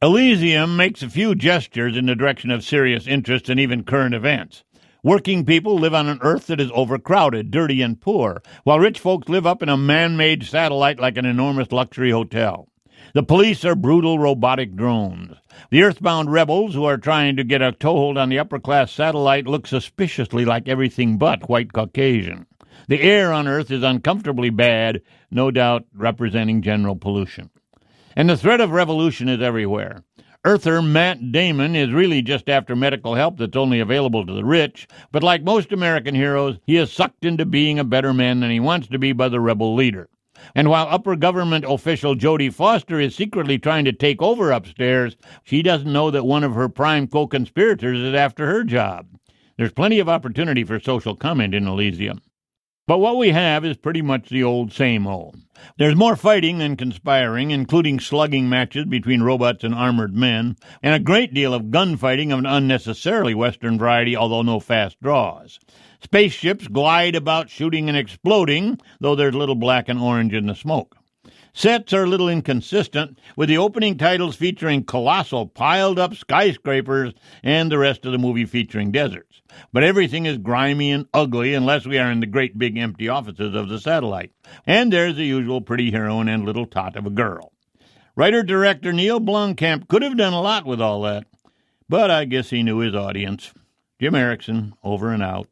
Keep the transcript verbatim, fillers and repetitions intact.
Elysium makes a few gestures in the direction of serious interest and even current events. Working people live on an Earth that is overcrowded, dirty, and poor, while rich folks live up in a man-made satellite like an enormous luxury hotel. The police are brutal robotic drones. The earthbound rebels who are trying to get a toehold on the upper-class satellite look suspiciously like everything but white Caucasian. The air on Earth is uncomfortably bad, no doubt representing general pollution. And the threat of revolution is everywhere. Earther Matt Damon is really just after medical help that's only available to the rich, but like most American heroes, he is sucked into being a better man than he wants to be by the rebel leader. And while upper government official Jodie Foster is secretly trying to take over upstairs, she doesn't know that one of her prime co-conspirators is after her job. There's plenty of opportunity for social comment in Elysium. But what we have is pretty much the old same old. There's more fighting than conspiring, including slugging matches between robots and armored men, and a great deal of gunfighting of an unnecessarily Western variety, although no fast draws. Spaceships glide about shooting and exploding, though there's little black and orange in the smoke. Sets are a little inconsistent, with the opening titles featuring colossal piled-up skyscrapers and the rest of the movie featuring deserts. But everything is grimy and ugly unless we are in the great big empty offices of the satellite. And there's the usual pretty heroine and little tot of a girl. Writer-director Neil Blomkamp could have done a lot with all that, but I guess he knew his audience. Jim Erickson, over and out.